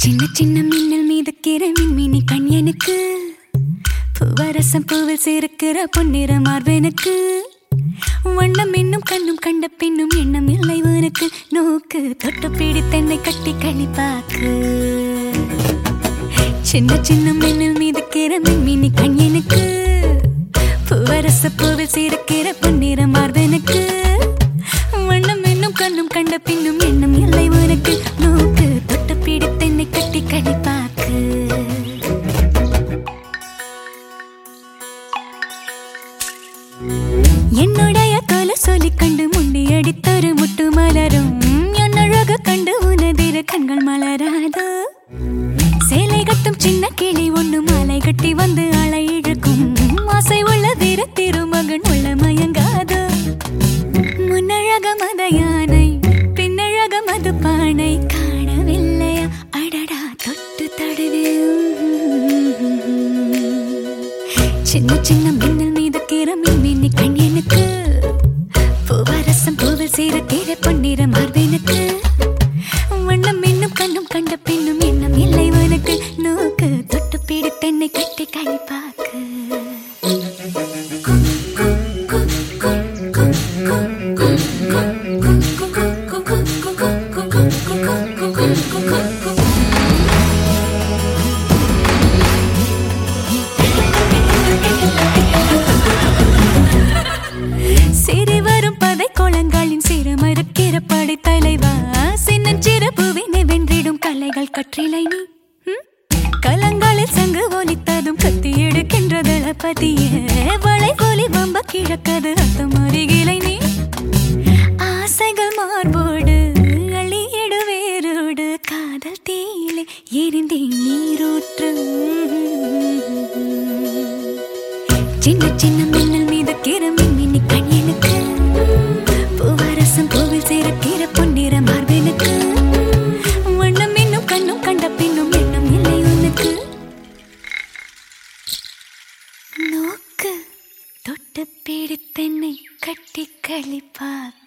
சின்ன சின்ன மின்னல் மீதுக்கிற மின்மினி கண்யனுக்கு பூவரசம் பூவில் சேர்க்கிற பொன்னிற மார்பனுக்கு வண்ணம் இன்னும் கண்ணும் கண்ட பின்னும் எண்ணம் இல்லை உனக்கு நோக்கு தொட்டு பிடித்தென்னை கட்டி கழிப்பாக்கு சின்ன சின்ன மின்னல் மீதுக்கிற மின்மினி கண்யனுக்கு பூவரச பூவில் சேர்க்கிற பொன்னிற மார்பனுக்கு வண்ணம் இன்னும் கண்ணும் கண்ட பின்னும் எண்ணம் இல்லை உனக்கு நோக்கு தொட்டு பிடித்தென்னை கட்டி கழிப்பாக்கு என்னுடைய கால சொல்லி கண்டு முண்டி அடித்தொரு முட்டு மலரும் என்னழக கண்டு உனதிரு கண்கள் மலராதோ சேலை கட்டும் சின்ன கிளி ஒண்ணு மாலை கட்டி வந்து அலை இழுக்கும் ஆசை உள்ள வீர திருமகன் உள்ள மயங்காதோ முன்னழக மத யானை பின்னழக மது பானை காணவில்லையா அடடா தொட்டு தடவே சின்ன சின்ன மின்னல் மீது கிரமின் மின்னி கண்யனுக்கு பூவரசம் பூவில் சீரக்கிற பொன்னிற மார்பனுக்கு வண்ணம் இன்னும் கண்ணும் கண்ட பின்னும் எண்ணம் இல்லை உனக்கு நோக்கு தொட்டு பிடித்தென்னை கட்டி கழிப்பாக்கு சிறு வரும் பதை கோலங்களின் சிறு மறுக்கிற படை தலைவா சின்னஞ்சிறு பூவினை வென்றிடும் கலைகள் கற்றிலை நீ கலங்களில் சங்கு ஒலித்ததும் கத்தி எடுக்கின்ற தளபதியே வளை கோலி வம்ப கிழக்கது அத்தம் அருகிலை நீ ஆசைகள் மார்போடு அழியடு வேரோடு காதல் தீயிலே எரிந்தே நீரூற்று சின்ன சின்ன மின்னல் மீது கிரமின் மின்னி கண்யனுக்கு பூவரசம் பூவில் சேர்க்கிற பொன்னிற மார்பனுக்கு வண்ணம் இன்னும் கண்ணும் கண்ட பின்னும் எண்ணம் இல்லை உனக்கு நோக்கு தொட்டு பிடித்தென்னை கட்டி கழிப்பாக்கு